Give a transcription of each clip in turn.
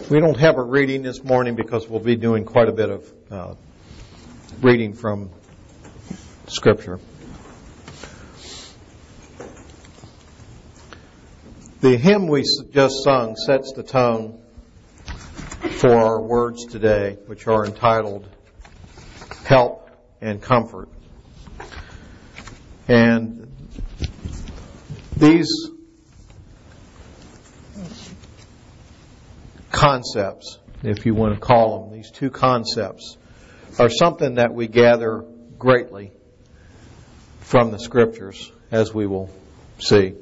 We don't have a reading this morning because we'll be doing quite a bit of reading from Scripture. The hymn we just sung sets the tone for our words today, which are entitled Help and Comfort. And these concepts, if you want to call them, these two concepts, are something that we gather greatly from the Scriptures, as we will see.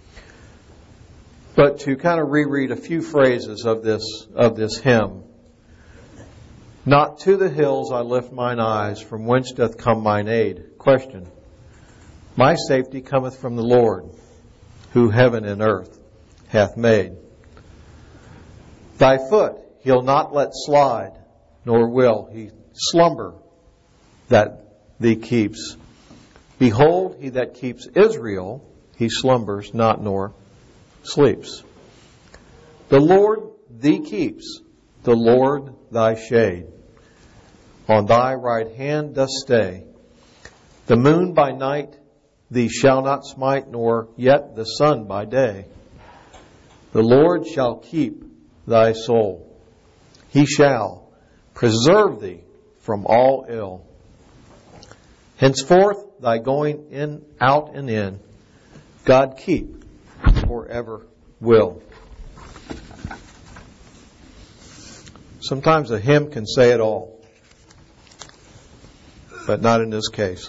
But to kind of reread a few phrases of this hymn. Not to the hills I lift mine eyes, from whence doth come mine aid. Question. My safety cometh from the Lord, who heaven and earth hath made. Thy foot he'll not let slide, nor will he slumber that thee keeps. Behold, he that keeps Israel, he slumbers not nor sleeps. The Lord thee keeps, the Lord thy shade. On thy right hand doth stay. The moon by night thee shall not smite, nor yet the sun by day. The Lord shall keep thy soul. He shall preserve thee from all ill. Henceforth thy going in, out and in, God keep forever will. Sometimes a hymn can say it all, but not in this case.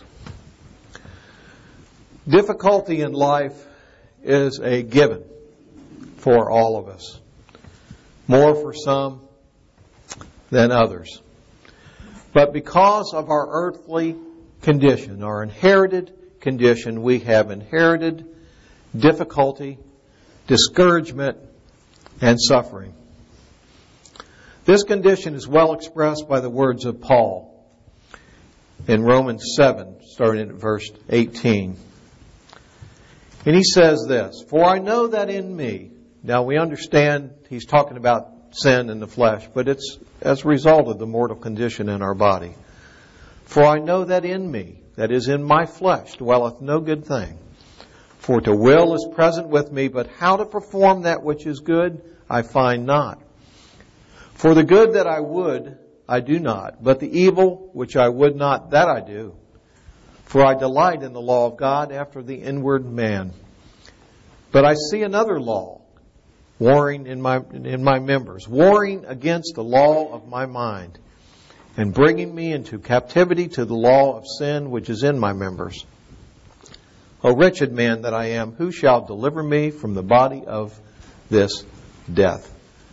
Difficulty in life is a given for all of us. More for some than others. But because of our earthly condition, our inherited condition, we have inherited difficulty, discouragement, and suffering. This condition is well expressed by the words of Paul in Romans 7, starting at verse 18. And he says this, For I know that in me, now we understand he's talking about sin in the flesh, but it's as a result of the mortal condition in our body. For I know that in me, that is in my flesh, dwelleth no good thing. For to will is present with me, but how to perform that which is good, I find not. For the good that I would, I do not, but the evil which I would not, that I do. For I delight in the law of God after the inward man. But I see another law, warring in my members, warring against the law of my mind, and bringing me into captivity to the law of sin which is in my members. O wretched man that I am, who shall deliver me from the body of this death?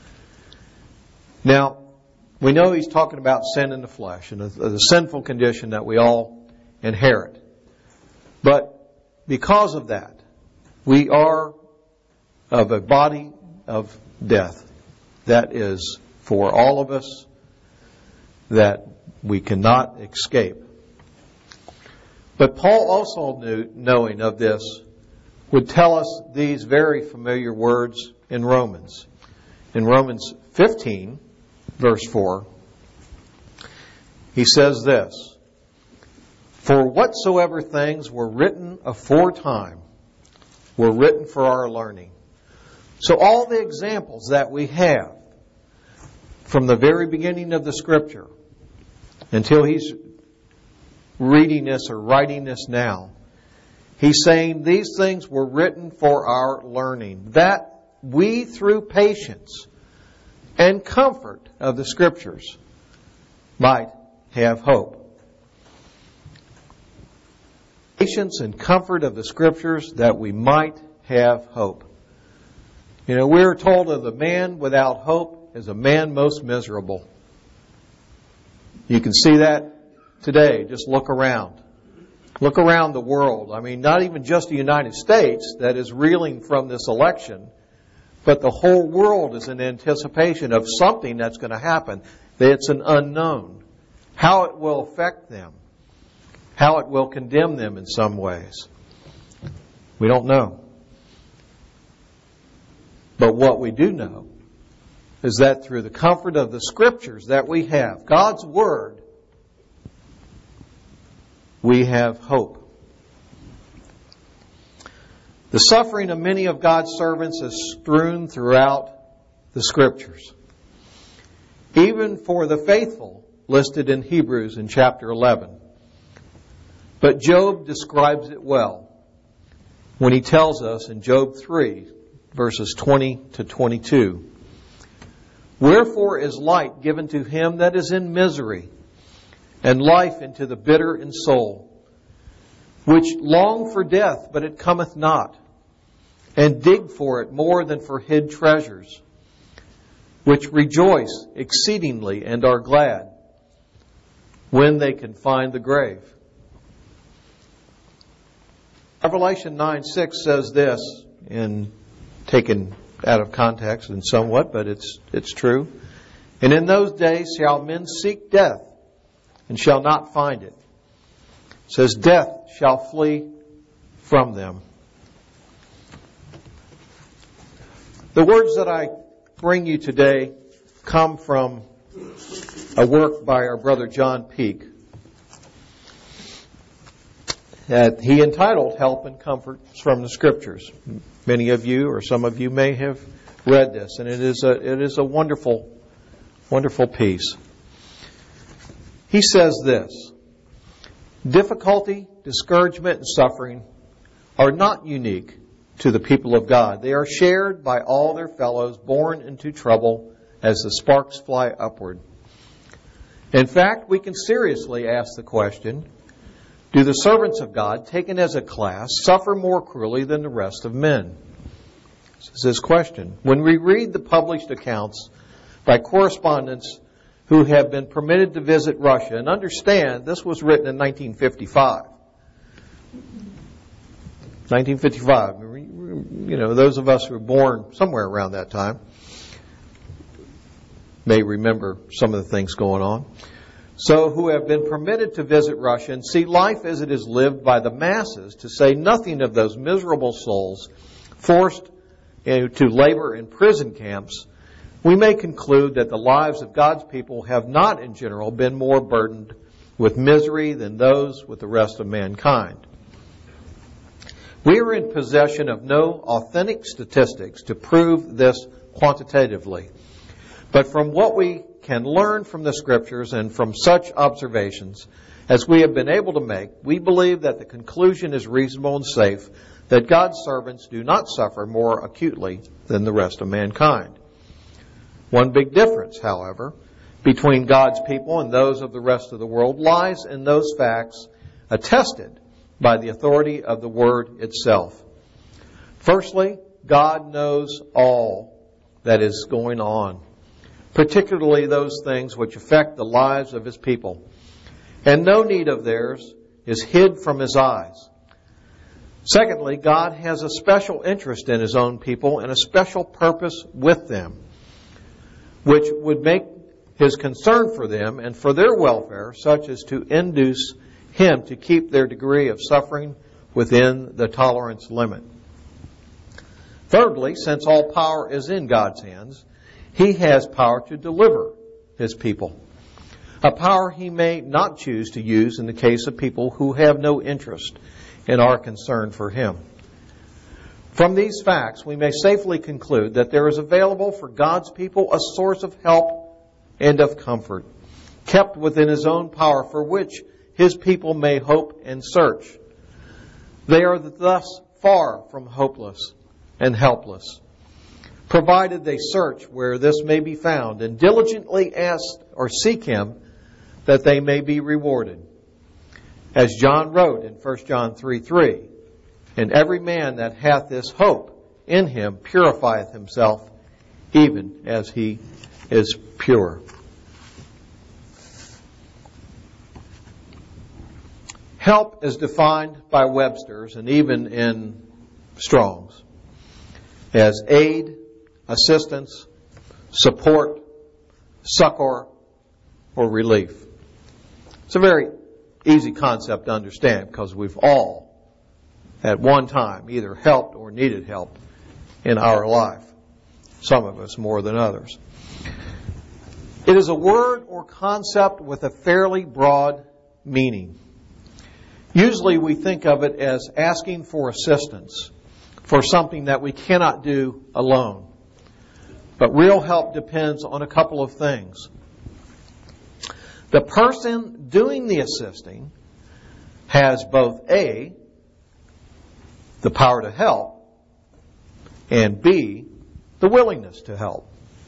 Now, we know he's talking about sin in the flesh and the sinful condition that we all inherit. But because of that, we are of a body of death. That is for all of us that we cannot escape. But Paul also knew, knowing of this, would tell us these very familiar words in Romans. In Romans 15, verse 4, he says this, For whatsoever things were written aforetime were written for our learning. So all the examples that we have from the very beginning of the Scripture until he's reading this or writing this now, he's saying these things were written for our learning, that we through patience and comfort of the Scriptures might have hope. Patience and comfort of the Scriptures that we might have hope. You know, we're told of the man without hope is a man most miserable. You can see that today. Just look around. Look around the world. I mean, not even just the United States that is reeling from this election, but the whole world is in anticipation of something that's going to happen. It's an unknown. How it will affect them. How it will condemn them in some ways. We don't know. But what we do know is that through the comfort of the Scriptures that we have, God's Word, we have hope. The suffering of many of God's servants is strewn throughout the Scriptures. Even for the faithful, listed in Hebrews in chapter 11. But Job describes it well when he tells us in Job 3, verses 20 to 22, "Wherefore is light given to him that is in misery, and life into the bitter in soul, which long for death, but it cometh not, and dig for it more than for hid treasures, which rejoice exceedingly and are glad when they can find the grave." Revelation 9:6 says this, taken out of context and somewhat, but it's true. "And in those days shall men seek death, and shall not find it." It says, "Death shall flee from them." The words that I bring you today come from a work by our brother John Peake that he entitled "Help and Comfort from the Scriptures." Many of you, or some of you, may have read this, and it is a wonderful, wonderful piece. He says this: "Difficulty, discouragement, and suffering are not unique to the people of God. They are shared by all their fellows born into trouble as the sparks fly upward. In fact, we can seriously ask the question, do the servants of God, taken as a class, suffer more cruelly than the rest of men?" This is his question. When we read the published accounts by correspondents who have been permitted to visit Russia, and understand this was written in 1955. 1955. You know, those of us who were born somewhere around that time may remember some of the things going on. So, who have been permitted to visit Russia and see life as it is lived by the masses, to say nothing of those miserable souls forced to labor in prison camps, we may conclude that the lives of God's people have not in general been more burdened with misery than those with the rest of mankind. We are in possession of no authentic statistics to prove this quantitatively, but from what we can learn from the Scriptures and from such observations as we have been able to make, we believe that the conclusion is reasonable and safe that God's servants do not suffer more acutely than the rest of mankind. One big difference, however, between God's people and those of the rest of the world lies in those facts attested by the authority of the Word itself. Firstly, God knows all that is going on, particularly those things which affect the lives of His people. And no need of theirs is hid from His eyes. Secondly, God has a special interest in His own people and a special purpose with them, which would make His concern for them and for their welfare such as to induce Him to keep their degree of suffering within the tolerance limit. Thirdly, since all power is in God's hands, He has power to deliver His people, a power He may not choose to use in the case of people who have no interest in our concern for Him. From these facts, we may safely conclude that there is available for God's people a source of help and of comfort, kept within His own power, for which His people may hope and search. They are thus far from hopeless and helpless, provided they search where this may be found and diligently ask or seek Him, that they may be rewarded. As John wrote in 1 John 3:3, "And every man that hath this hope in Him purifieth himself, even as He is pure." Help is defined by Webster's and even in Strong's as aid, assistance, support, succor, or relief. It's a very easy concept to understand because we've all, at one time, either helped or needed help in our life. Some of us more than others. It is a word or concept with a fairly broad meaning. Usually we think of it as asking for assistance for something that we cannot do alone. But real help depends on a couple of things. The person doing the assisting has both A, the power to help, and B, the willingness to help.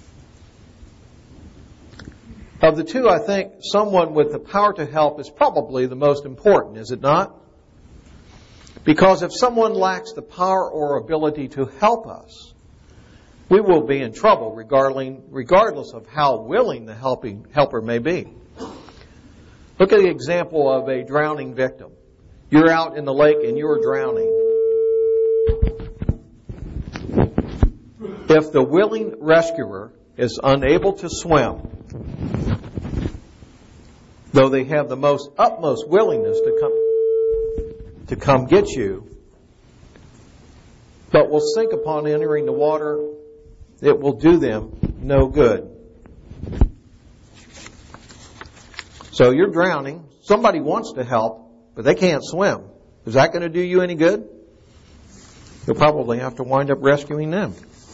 Of the two, I think someone with the power to help is probably the most important, is it not? Because if someone lacks the power or ability to help us, we will be in trouble regardless of how willing the helper may be. Look at the example of a drowning victim. You're out in the lake and you're drowning. If the willing rescuer is unable to swim, though they have the utmost willingness to come get you, but will sink upon entering the water, it will do them no good. So you're drowning. Somebody wants to help, but they can't swim. Is that going to do you any good? You'll probably have to wind up rescuing them.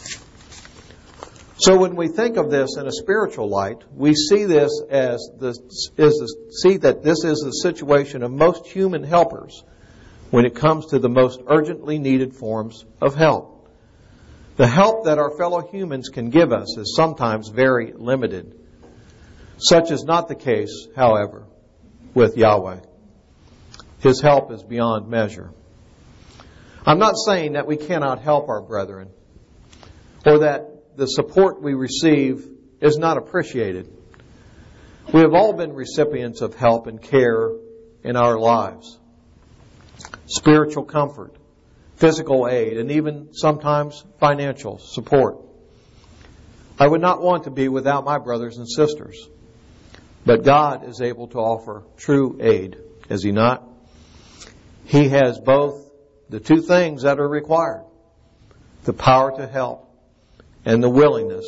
So when we think of this in a spiritual light, we see this see that this is the situation of most human helpers when it comes to the most urgently needed forms of help. The help that our fellow humans can give us is sometimes very limited. Such is not the case, however, with Yahweh. His help is beyond measure. I'm not saying that we cannot help our brethren or that the support we receive is not appreciated. We have all been recipients of help and care in our lives. Spiritual comfort, physical aid, and even sometimes financial support. I would not want to be without my brothers and sisters. But God is able to offer true aid, is He not? He has both the two things that are required, the power to help and the willingness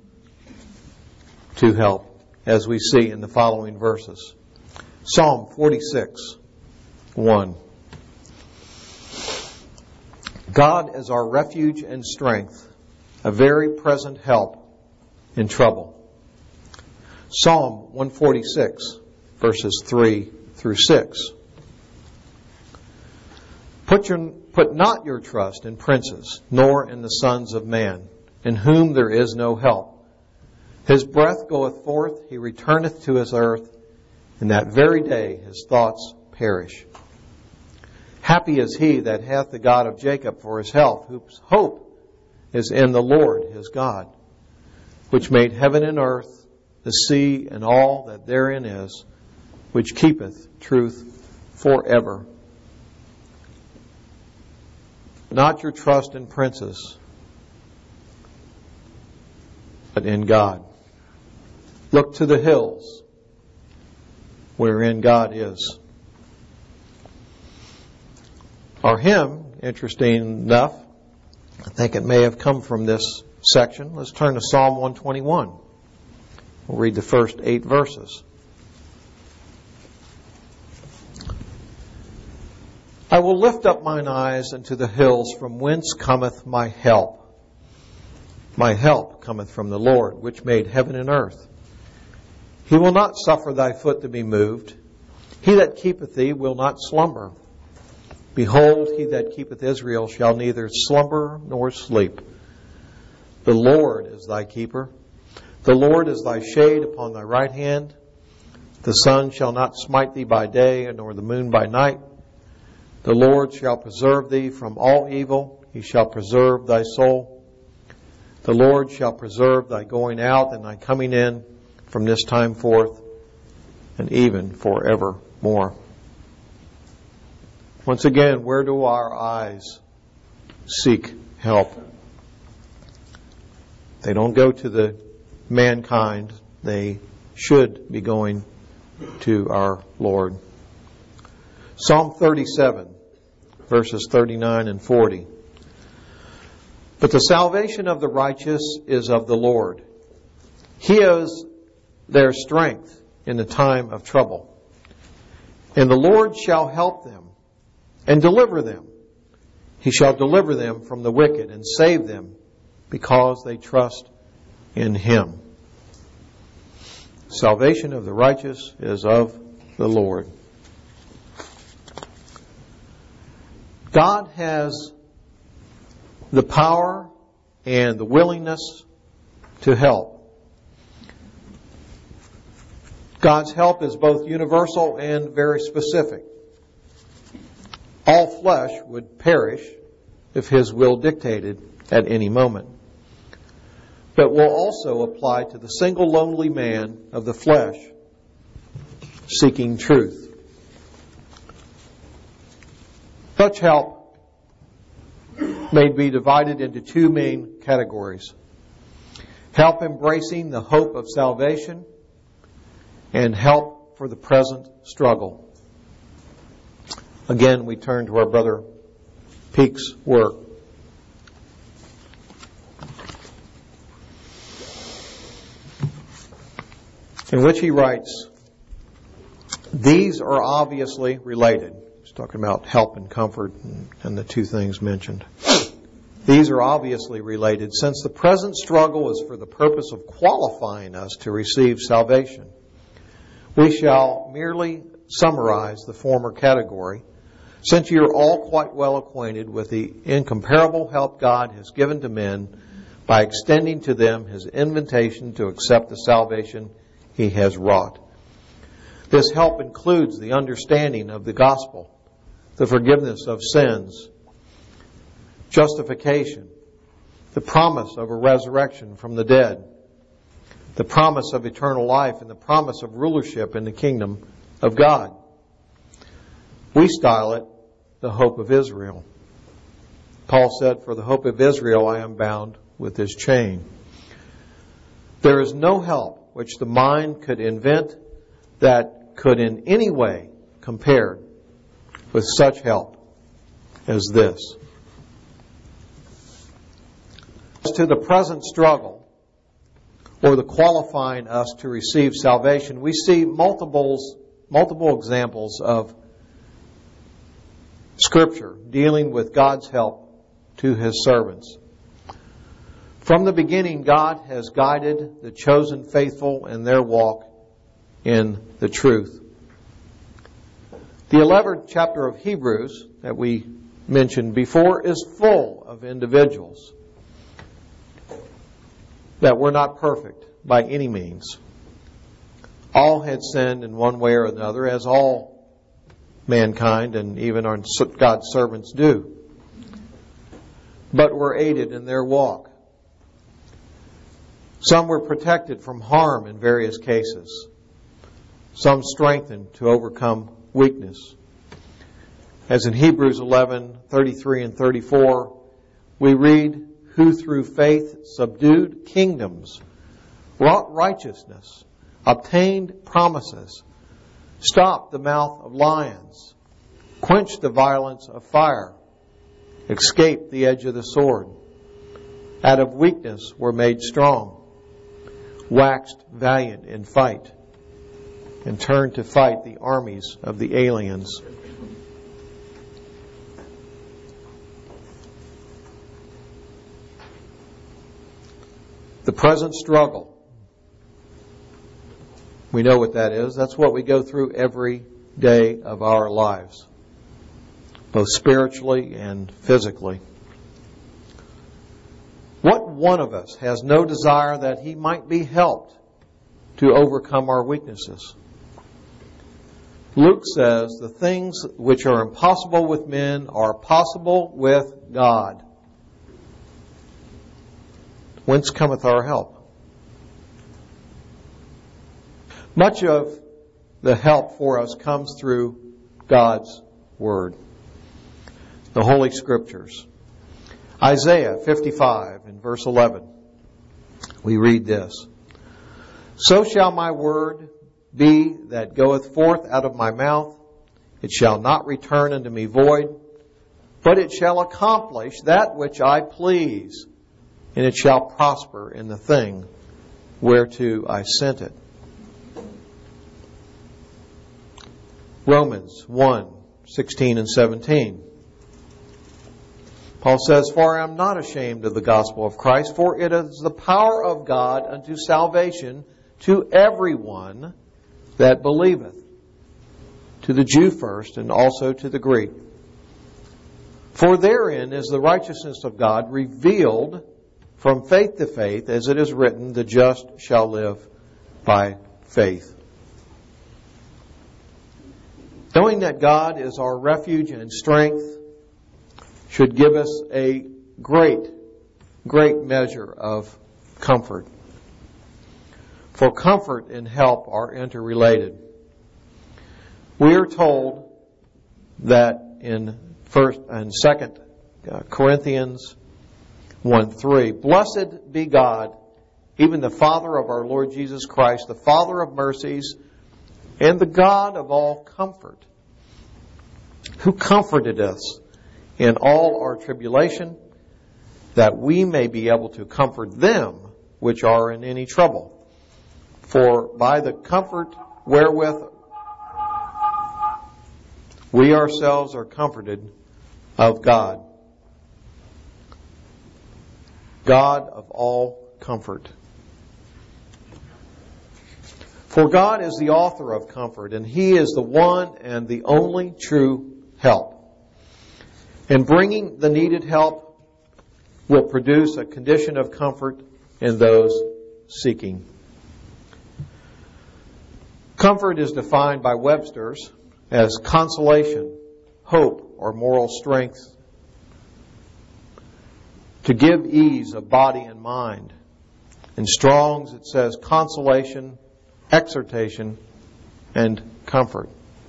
to help, as we see in the following verses. Psalm 46:1. God is our refuge and strength, a very present help in trouble. Psalm 146, verses 3 through 6. Put not your trust in princes, nor in the sons of man, in whom there is no help. His breath goeth forth, he returneth to his earth, and that very day his thoughts perish. Happy is he that hath the God of Jacob for his help, whose hope is in the Lord his God, which made heaven and earth, the sea and all that therein is, which keepeth truth forever. Not your trust in princes, but in God. Look to the hills, wherein God is. Our hymn, interesting enough, I think it may have come from this section. Let's turn to Psalm 121. We'll read the first 8 verses. I will lift up mine eyes unto the hills, from whence cometh my help. My help cometh from the Lord, which made heaven and earth. He will not suffer thy foot to be moved. He that keepeth thee will not slumber. Behold, he that keepeth Israel shall neither slumber nor sleep. The Lord is thy keeper. The Lord is thy shade upon thy right hand. The sun shall not smite thee by day, nor the moon by night. The Lord shall preserve thee from all evil. He shall preserve thy soul. The Lord shall preserve thy going out and thy coming in from this time forth and even forevermore. Once again, where do our eyes seek help? They don't go to the mankind. They should be going to our Lord. Psalm 37, verses 39 and 40. But the salvation of the righteous is of the Lord. He is their strength in the time of trouble. And the Lord shall help them and deliver them. He shall deliver them from the wicked and save them because they trust in Him. Salvation of the righteous is of the Lord. God has the power and the willingness to help. God's help is both universal and very specific. All flesh would perish if His will dictated at any moment, but will also apply to the single lonely man of the flesh seeking truth. Such help may be divided into two main categories: help embracing the hope of salvation and help for the present struggle. Again, we turn to our brother Peake's work. In which he writes, these are obviously related. He's talking about help and comfort and the two things mentioned. These are obviously related, since the present struggle is for the purpose of qualifying us to receive salvation. We shall merely summarize the former category, since you are all quite well acquainted with the incomparable help God has given to men by extending to them His invitation to accept the salvation He has wrought. This help includes the understanding of the gospel, the forgiveness of sins, justification, the promise of a resurrection from the dead, the promise of eternal life, and the promise of rulership in the kingdom of God. We style it the hope of Israel. Paul said, for the hope of Israel I am bound with this chain. There is no help which the mind could invent that could in any way compare with such help as this. As to the present struggle, or the qualifying us to receive salvation, we see multiple examples of Scripture dealing with God's help to His servants. From the beginning, God has guided the chosen faithful in their walk in the truth. The 11th chapter of Hebrews that we mentioned before is full of individuals that were not perfect by any means. All had sinned in one way or another, as all mankind and even our God's servants do, but were aided in their walk. Some were protected from harm in various cases. Some strengthened to overcome weakness. As in Hebrews 11:33 and 34, we read, who through faith subdued kingdoms, wrought righteousness, obtained promises, stopped the mouth of lions, quenched the violence of fire, escaped the edge of the sword, out of weakness were made strong, waxed valiant in fight, and turned to fight the armies of the aliens. The present struggle. We know what that is. That's what we go through every day of our lives, both spiritually and physically. What one of us has no desire that he might be helped to overcome our weaknesses? Luke says, the things which are impossible with men are possible with God. Whence cometh our help? Much of the help for us comes through God's Word, the Holy Scriptures. Isaiah 55 and verse 11, we read this. So shall my word be that goeth forth out of my mouth. It shall not return unto me void, but it shall accomplish that which I please, and it shall prosper in the thing whereto I sent it. Romans 1:16 and 17. Paul says, "For I am not ashamed of the gospel of Christ, for it is the power of God unto salvation to everyone that believeth, to the Jew first, and also to the Greek. For therein is the righteousness of God revealed from faith to faith, as it is written, the just shall live by faith." Knowing that God is our refuge and strength should give us a great measure of comfort. For comfort and help are interrelated. We are told that in 1st and 2nd Corinthians 1:3, "Blessed be God, even the Father of our Lord Jesus Christ, the Father of mercies, and the God of all comfort, who comforted us in all our tribulation, that we may be able to comfort them which are in any trouble. For by the comfort wherewith we ourselves are comforted of God." God of all comfort. For God is the author of comfort, and He is the one and the only true help. And bringing the needed help will produce a condition of comfort in those seeking. Comfort is defined by Webster's as consolation, hope, or moral strength, to give ease of body and mind. In Strong's it says consolation, exhortation, and comfort.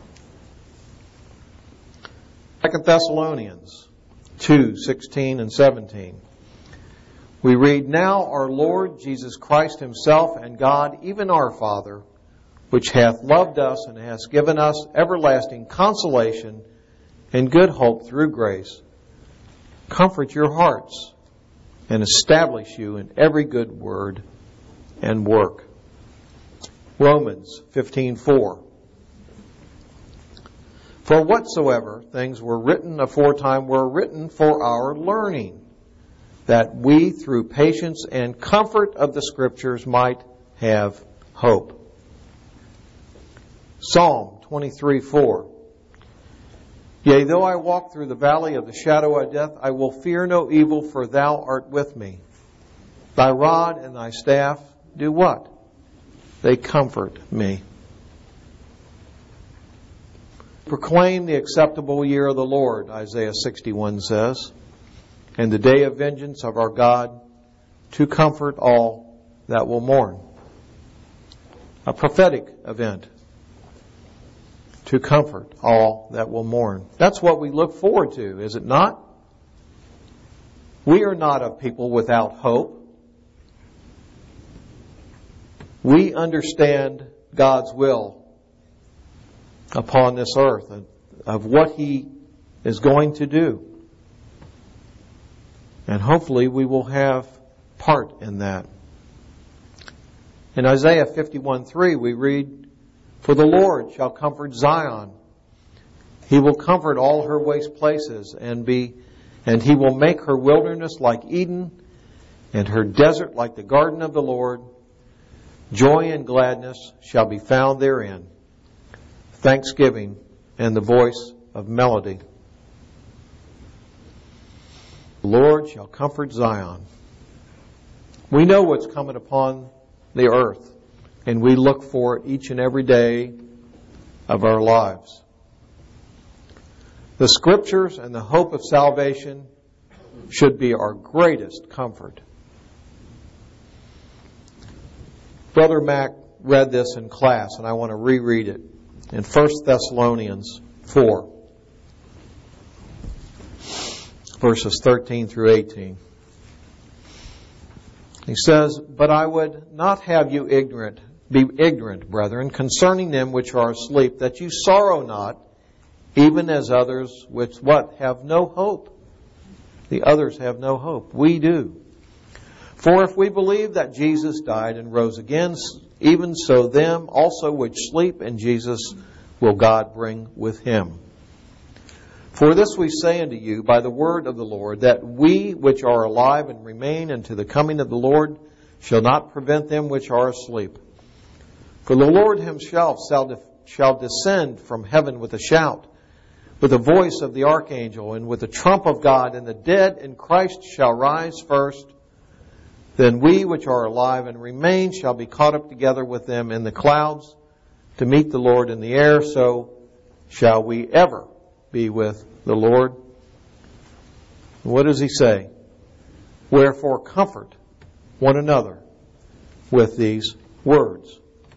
2 Thessalonians 2:16 and 17. We read, "Now our Lord Jesus Christ Himself and God, even our Father, which hath loved us and has given us everlasting consolation and good hope through grace, comfort your hearts and establish you in every good word and work." Romans 15:4. "For whatsoever things were written aforetime were written for our learning, that we through patience and comfort of the Scriptures might have hope." Psalm 23:4. "Yea, though I walk through the valley of the shadow of death, I will fear no evil, for Thou art with me. Thy rod and Thy staff do what? They comfort me." "Proclaim the acceptable year of the Lord," Isaiah 61 says, "and the day of vengeance of our God, to comfort all that will mourn." A prophetic event. To comfort all that will mourn. That's what we look forward to, is it not? We are not a people without hope. We understand God's will upon this earth and of what He is going to do. And hopefully we will have part in that. In Isaiah 51:3 we read, "For the Lord shall comfort Zion. He will comfort all her waste places, and He will make her wilderness like Eden, and her desert like the garden of the Lord. Joy and gladness shall be found therein, thanksgiving and the voice of melody. The Lord shall comfort Zion." We know what's coming upon the earth, and we look for it each and every day of our lives. The Scriptures and the hope of salvation should be our greatest comfort. Brother Mac read this in class, and I want to reread it in 1 Thessalonians 4, verses 13 through 18. He says, "But I would not have you be ignorant, brethren, concerning them which are asleep, that you sorrow not, even as others which what? Have no hope." The others have no hope. We do. "For if we believe that Jesus died and rose again, even so them also which sleep in Jesus will God bring with him. For this we say unto you by the word of the Lord, that we which are alive and remain unto the coming of the Lord shall not prevent them which are asleep. For the Lord himself shall descend from heaven with a shout, with the voice of the archangel, and with the trump of God, and the dead in Christ shall rise first. Then we which are alive and remain shall be caught up together with them in the clouds to meet the Lord in the air. So shall we ever be with the Lord. What does he say? Wherefore comfort one another with these words.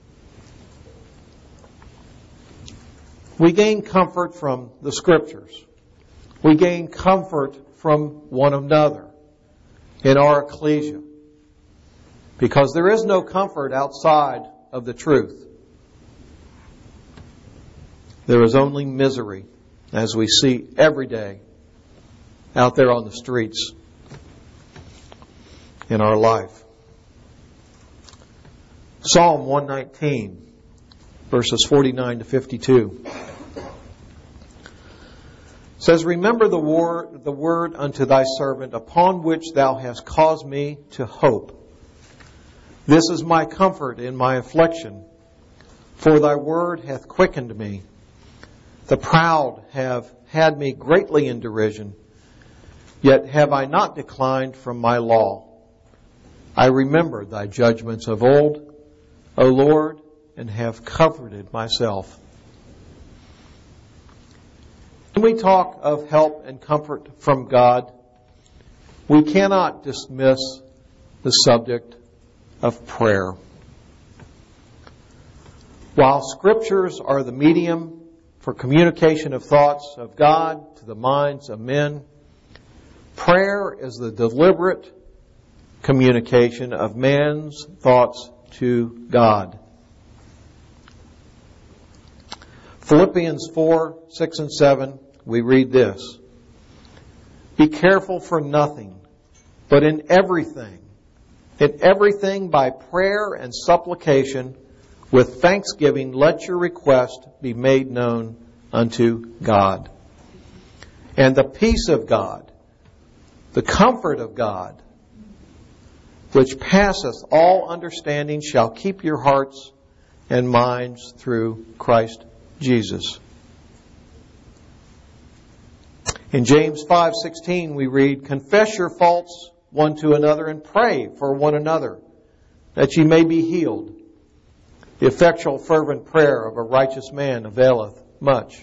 We gain comfort from the Scriptures. We gain comfort from one another in our ecclesia, because there is no comfort outside of the truth. There is only misery, as we see every day out there on the streets in our life. Psalm 119, verses 49 to 52 says, Remember the word unto thy servant, upon which thou hast caused me to hope. This is my comfort in my affliction, for thy word hath quickened me. The proud have had me greatly in derision, yet have I not declined from my law. I remember thy judgments of old, O Lord, and have comforted myself. When we talk of help and comfort from God, we cannot dismiss the subject of prayer. While Scriptures are the medium for communication of thoughts of God to the minds of men, prayer is the deliberate communication of man's thoughts to God. Philippians 4, 6 and 7, we read this. Be careful for nothing, but in everything by prayer and supplication, with thanksgiving, let your request be made known unto God. And the peace of God, the comfort of God, which passeth all understanding, shall keep your hearts and minds through Christ Jesus. In James 5:16 we read, Confess your faults one to another and pray for one another, that ye may be healed. The effectual fervent prayer of a righteous man availeth much.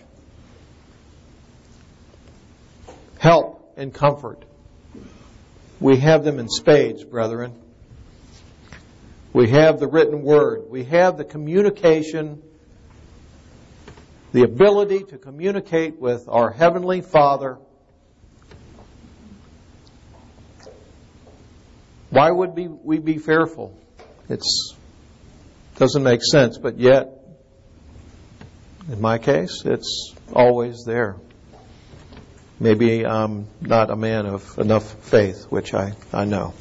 Help and comfort. We have them in spades, brethren. We have the written word. We have the communication, the ability to communicate with our Heavenly Father. Why would we be fearful? It doesn't make sense, but yet, in my case, it's always there. Maybe I'm not a man of enough faith, which I know.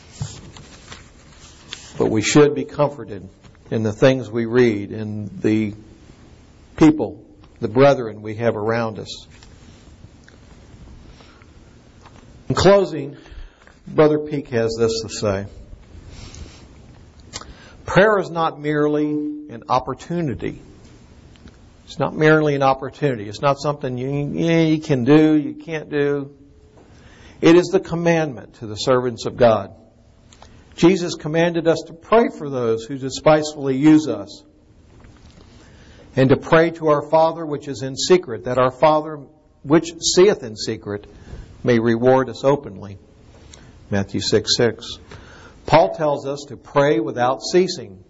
But we should be comforted in the things we read, in the people, the brethren we have around us. In closing, Brother Peake has this to say. Prayer is not merely an opportunity. It's not merely an opportunity. It's not something you can do, you can't do. It is the commandment to the servants of God. Jesus commanded us to pray for those who despitefully use us, and to pray to our Father which is in secret, that our Father which seeth in secret may reward us openly. Matthew 6:6. Paul tells us to pray without ceasing.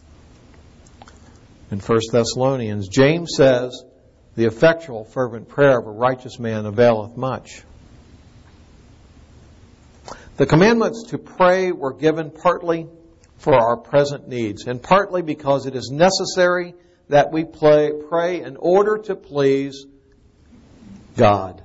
In 1 Thessalonians, James says, the effectual fervent prayer of a righteous man availeth much. The commandments to pray were given partly for our present needs, and partly because it is necessary that we pray in order to please God.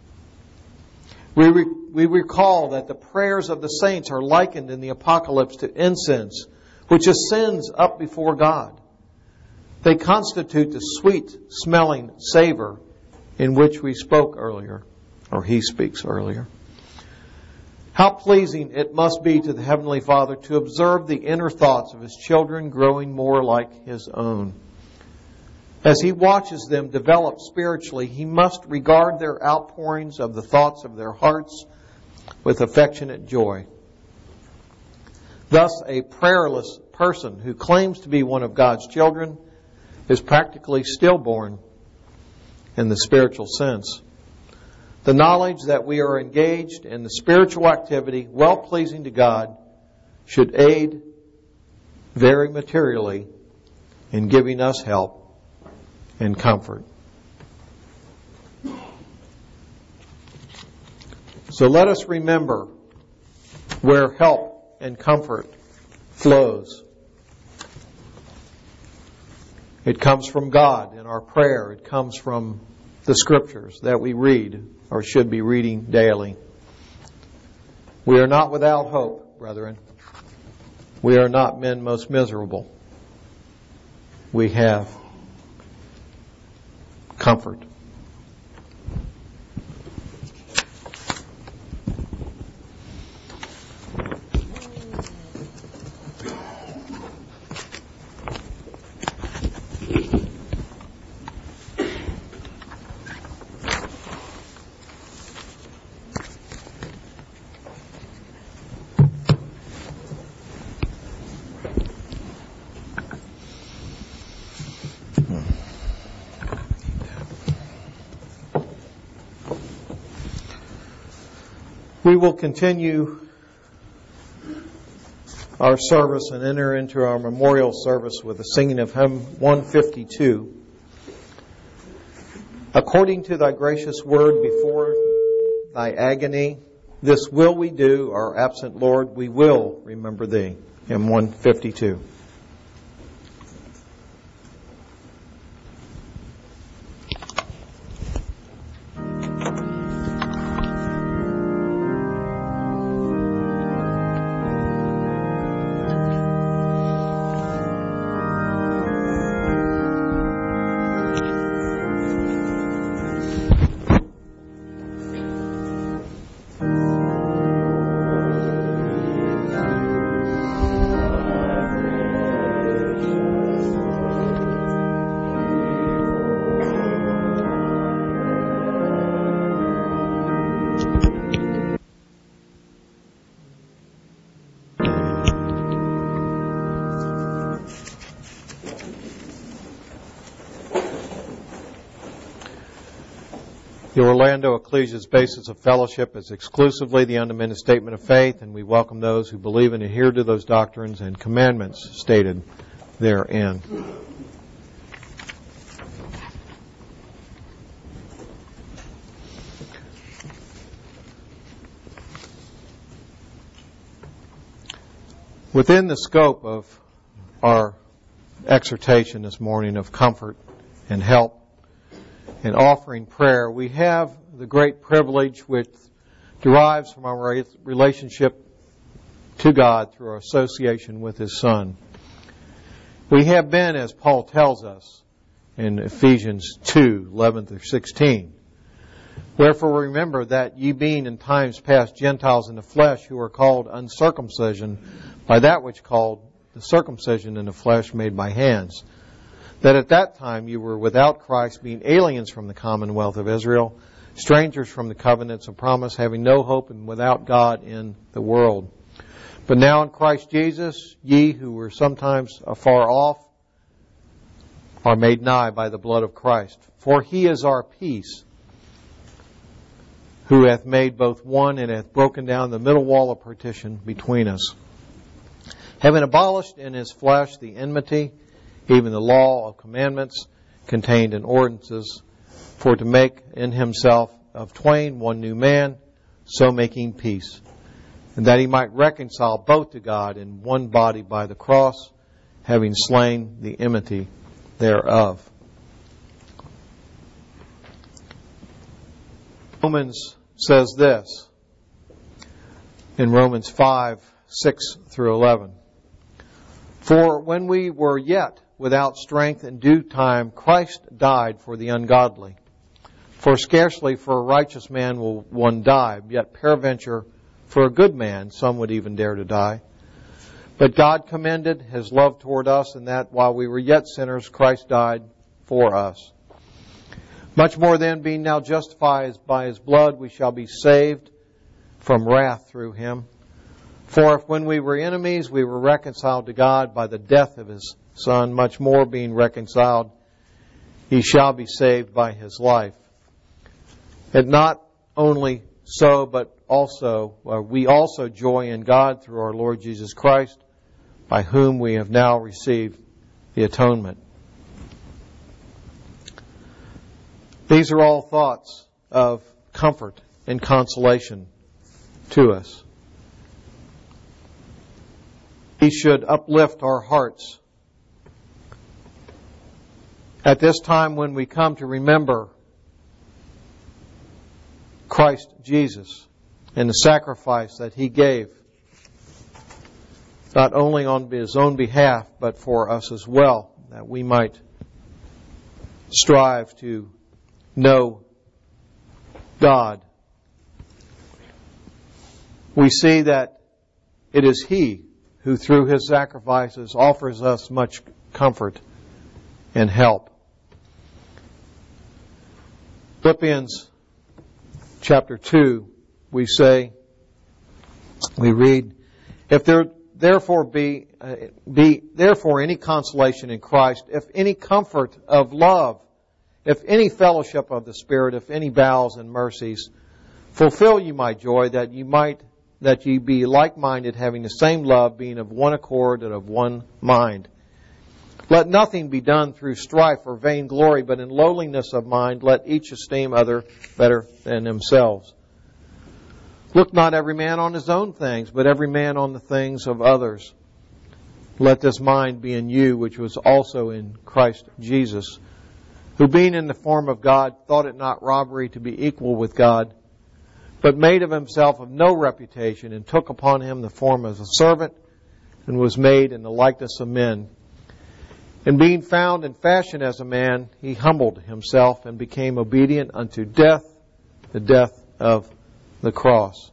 We recall that the prayers of the saints are likened in the Apocalypse to incense, which ascends up before God. They constitute the sweet-smelling savor in which we spoke earlier, or he speaks earlier. How pleasing it must be to the Heavenly Father to observe the inner thoughts of His children growing more like His own. As He watches them develop spiritually, He must regard their outpourings of the thoughts of their hearts with affectionate joy. Thus, a prayerless person who claims to be one of God's children is practically stillborn in the spiritual sense. The knowledge that we are engaged in the spiritual activity well-pleasing to God should aid very materially in giving us help and comfort. So let us remember where help and comfort flows. It comes from God in our prayer. It comes from the Scriptures that we read or should be reading daily. We are not without hope, brethren. We are not men most miserable. We have comfort. We will continue our service and enter into our memorial service with the singing of hymn 152. According to thy gracious word before thy agony, this will we do, our absent Lord, we will remember thee. Hymn 152. The Orlando Ecclesia's basis of fellowship is exclusively the unamended statement of faith, and we welcome those who believe and adhere to those doctrines and commandments stated therein. Within the scope of our exhortation this morning of comfort and help and offering prayer, we have the great privilege which derives from our relationship to God through our association with His Son. We have been, as Paul tells us in Ephesians 2:11-16, wherefore remember that ye being in times past Gentiles in the flesh, who are called uncircumcision by that which called the circumcision in the flesh made by hands, that at that time you were without Christ, being aliens from the commonwealth of Israel, strangers from the covenants of promise, having no hope and without God in the world. But now in Christ Jesus, ye who were sometimes afar off are made nigh by the blood of Christ. For He is our peace, who hath made both one and hath broken down the middle wall of partition between us, having abolished in His flesh the enmity, even the law of commandments contained in ordinances, for to make in Himself of twain one new man, so making peace, and that He might reconcile both to God in one body by the cross, having slain the enmity thereof. Romans says this in Romans 5:6-11. For when we were yet without strength in due time, Christ died for the ungodly. For scarcely for a righteous man will one die, yet peradventure for a good man some would even dare to die. But God commended His love toward us, in that while we were yet sinners, Christ died for us. Much more then, being now justified by His blood, we shall be saved from wrath through Him. For if when we were enemies, we were reconciled to God by the death of His Son, much more being reconciled, ye shall be saved by His life. And not only so, but also we also joy in God through our Lord Jesus Christ, by whom we have now received the atonement. These are all thoughts of comfort and consolation to us. These should uplift our hearts at this time when we come to remember Christ Jesus and the sacrifice that He gave, not only on His own behalf, but for us as well, that we might strive to know God. We see that it is He who through His sacrifices offers us much comfort and help. Philippians chapter 2, we read, if there therefore be any consolation in Christ, if any comfort of love, if any fellowship of the Spirit, if any bowels and mercies, fulfill you my joy, that ye be like-minded, having the same love, being of one accord and of one mind. Let nothing be done through strife or vainglory, but in lowliness of mind let each esteem other better than themselves. Look not every man on his own things, but every man on the things of others. Let this mind be in you, which was also in Christ Jesus, who being in the form of God, thought it not robbery to be equal with God, but made of himself of no reputation, and took upon him the form of a servant, and was made in the likeness of men. And being found in fashion as a man, he humbled himself and became obedient unto death, the death of the cross.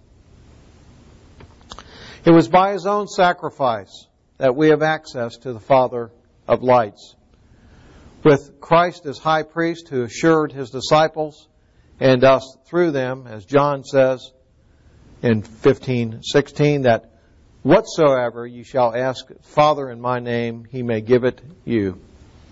It was by His own sacrifice that we have access to the Father of lights. With Christ as high priest, who assured His disciples and us through them, as John says in 15:16, that whatsoever you shall ask Father in my name, He may give it you.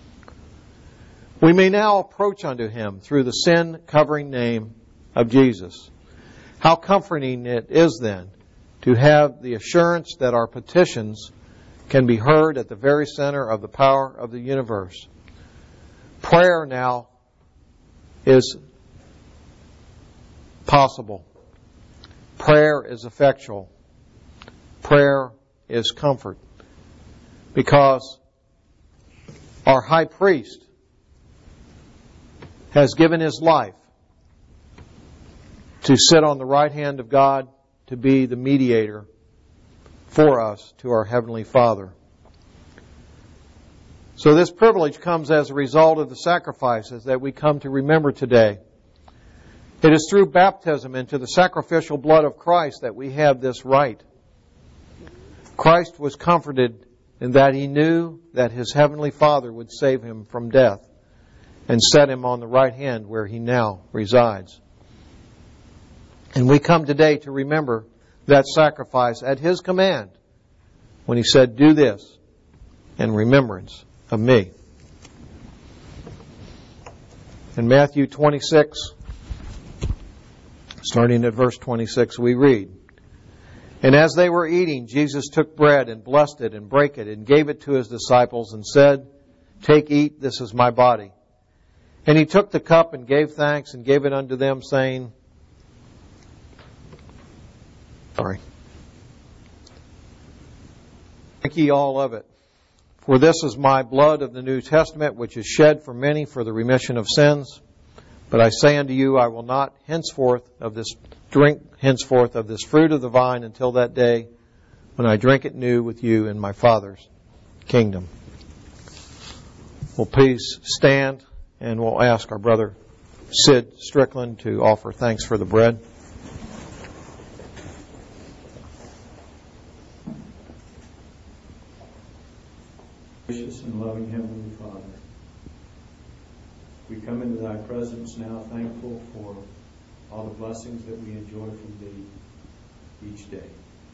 We may now approach unto Him through the sin-covering name of Jesus. How comforting it is then to have the assurance that our petitions can be heard at the very center of the power of the universe. Prayer now is possible. Prayer is effectual. Prayer is comfort. Because our high priest has given his life to sit on the right hand of God, to be the mediator for us to our Heavenly Father. So this privilege comes as a result of the sacrifices that we come to remember today. It is through baptism into the sacrificial blood of Christ that we have this right. Christ was comforted in that He knew that His Heavenly Father would save Him from death and set Him on the right hand where He now resides. And we come today to remember that sacrifice at His command when He said, "Do this in remembrance of me." In Matthew 26, starting at verse 26, we read, "And as they were eating, Jesus took bread and blessed it and brake it and gave it to His disciples and said, Take, eat, this is my body. And He took the cup and gave thanks and gave it unto them, saying, Drink ye all of it. For this is my blood of the New Testament, which is shed for many for the remission of sins. But I say unto you, I will not drink henceforth of this fruit of the vine until that day when I drink it new with you in my Father's kingdom." Well, please stand, and we'll ask our brother Sid Strickland to offer thanks for the bread. Gracious and loving Heavenly Father, we come into Thy presence now thankful for all the blessings that we enjoy from Thee each day.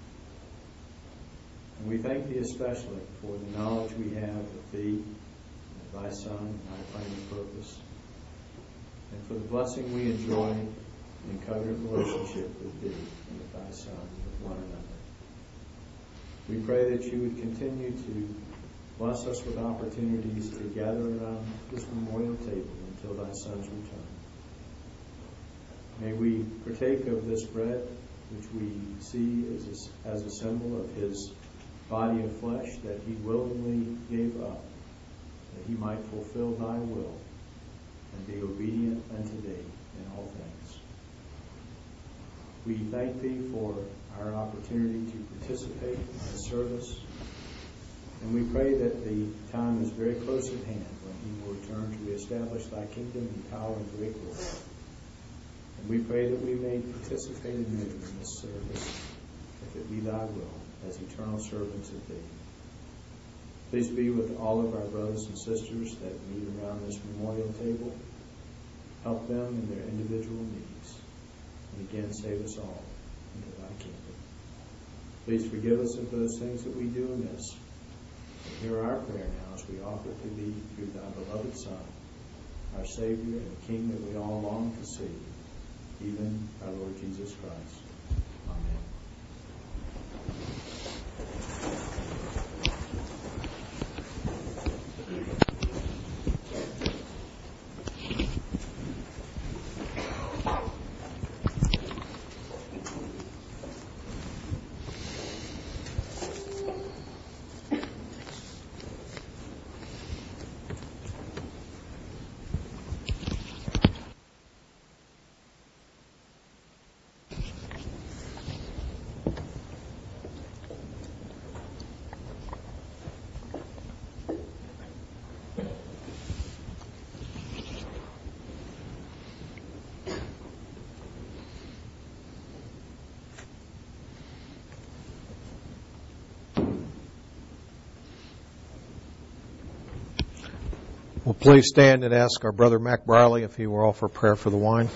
And we thank Thee especially for the knowledge we have of Thee, of Thy Son, and Thy plan and purpose, and for the blessing we enjoy in covenant relationship with Thee and with Thy Son and with one another. We pray that You would continue to bless us with opportunities to gather around this memorial table until Thy Son's return. May we partake of this bread, which we see as a symbol of His body of flesh that He willingly gave up, that He might fulfill Thy will and be obedient unto Thee in all things. We thank Thee for our opportunity to participate in the service, and we pray that the time is very close at hand when He will return to reestablish Thy kingdom in power and great glory. And we pray that we may participate anew in this service, if it be Thy will, as eternal servants of Thee. Please be with all of our brothers and sisters that meet around this memorial table. Help them in their individual needs. And again, save us all into Thy kingdom. Please forgive us of those things that we do amiss. And hear our prayer now as we offer to Thee through Thy beloved Son, our Savior and King that we all long to see, even our Lord Jesus Christ. Amen. Well, please stand and ask our brother Mac Brierly if he will offer prayer for the wine.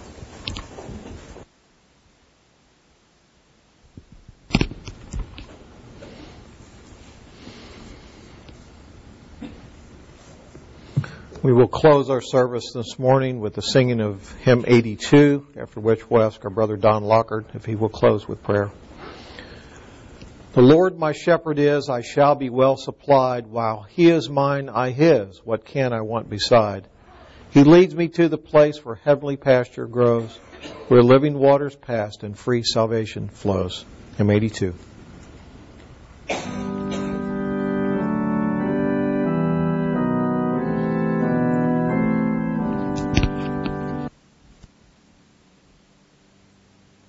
We will close our service this morning with the singing of hymn 82, after which we'll ask our brother Don Lockard if he will close with prayer. The Lord my shepherd is, I shall be well supplied. While He is mine, I His. What can I want beside? He leads me to the place where heavenly pasture grows, where living waters pass and free salvation flows. Hymn 82.